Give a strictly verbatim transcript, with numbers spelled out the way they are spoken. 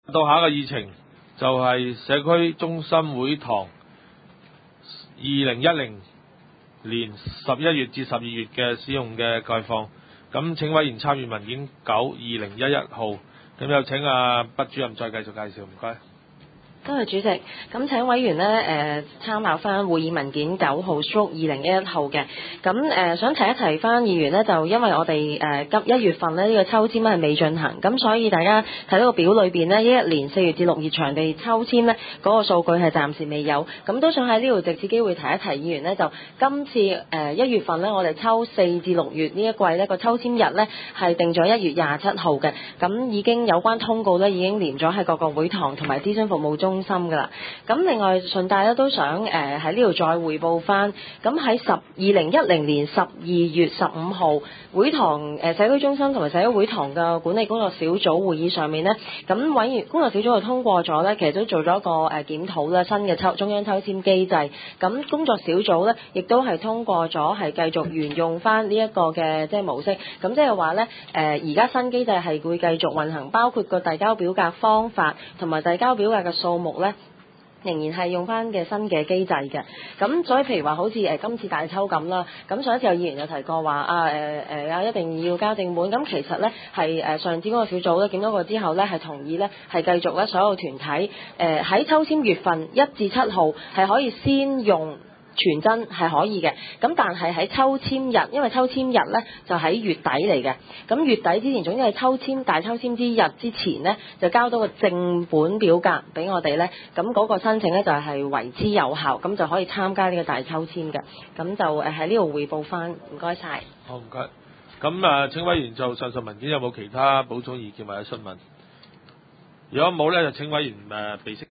到下一個議程就係社區中心會堂二零一零年十一月至十二月嘅使用嘅概況。咁請委員參閱文件九二零一一號。咁有請阿畢主任再繼續介紹，唔該。 多謝主席，咁請委員呢誒、呃、參考翻會議文件九號 stroke 二零一一號嘅，咁誒、呃、想提一提翻議員呢，就因為我哋誒今一月份呢，呢、這個抽籤係未進行，咁所以大家睇到個表裏邊呢，一一年四月至六月場地抽籤呢，嗰、那個數據係暫時未有，咁都想喺呢度藉此機會提一提議員呢，就今次誒一月份呢，我哋抽四至六月呢一季呢個抽籤日呢，係定咗一月廿七號嘅，咁已經有關通告呢，已經連咗喺各個會堂同埋諮詢服務中心噶啦，咁另外順帶咧都想誒喺呢度再匯報翻，咁喺十二零一零年十二月十五號會堂誒社區中心同埋社區會堂嘅管理工作小組會議上面呢，咁委員工作小組就通過咗呢，其實都做咗一個誒檢討啦，新嘅抽中央抽籤機制，咁工作小組呢，亦都係通過咗係繼續沿用翻呢一個嘅即係模式，咁即係話呢，誒而家新機制係會繼續運行，包括個遞交表格方法同埋遞交表格嘅數目咧，仍然係用翻嘅新嘅機制嘅。咁所以譬如話好似誒今次大抽咁啦，咁上一次有議員有提過話啊誒誒啊一定要交正本，咁其實咧係誒上次嗰個小組咧檢討過之後咧係同意咧係繼續咧所有團體誒喺抽籤月份一至七號係可以先用傳真係可以嘅，咁但係喺抽籤日，因為抽籤日呢就喺月底嚟嘅，咁月底之前，總之係抽籤大抽籤之日之前呢，就交到個正本表格俾我哋呢。咁嗰個申請呢，就係為之有效，咁就可以參加呢個大抽籤嘅，咁就誒喺呢度匯報翻，唔該晒。 好，唔該。咁啊，請委員就上述文件有冇其他補充意見或者詢問？如果冇呢，就請委員誒備悉。